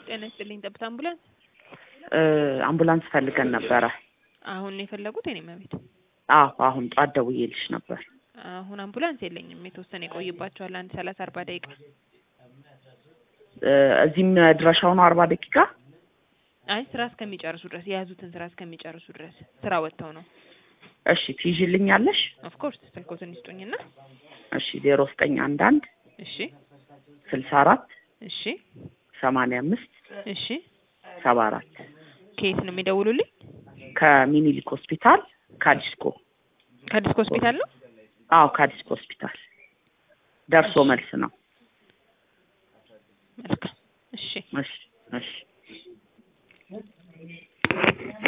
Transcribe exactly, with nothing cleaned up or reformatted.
ጤና ይስጥልኝ ጠብታ አምቡላንስ አምቡላንስ ፈልገን ነበር። አሁን ነው የፈለጉት የኔ መቤት? አዎ አሁን ጧት ደውዬልሽ ነበር። አሁን አምቡላንስ የለኝም። የተወሰነ ይቆይባቸዋል አንድ ሰላሳ አርባ ደቂቃ። እዚህም ድረሻው ነው አርባ ደቂቃ? አይ ስራ እስከሚጨርሱ ድረስ የያዙትን ስራ እስከሚጨርሱ ድረስ ስራ ወጥተው ነው። እሺ ትይዥልኛለሽ? ኦፍ ኮርስ ስልኮትን ይስጡኝና። እሺ ዜሮ ዘጠኝ አንድ አንድ እሺ ስልሳ አራት እሺ ሰማንያ አምስት እሺ ሰባ አራት ከየት ነው የሚደውሉልኝ? ከሚኒሊክ ሆስፒታል ካዲስኮ። ካዲስኮ ሆስፒታል ነው? አዎ ካዲስኮ ሆስፒታል ደርሶ መልስ ነው። መልካም እሺ እሺ እሺ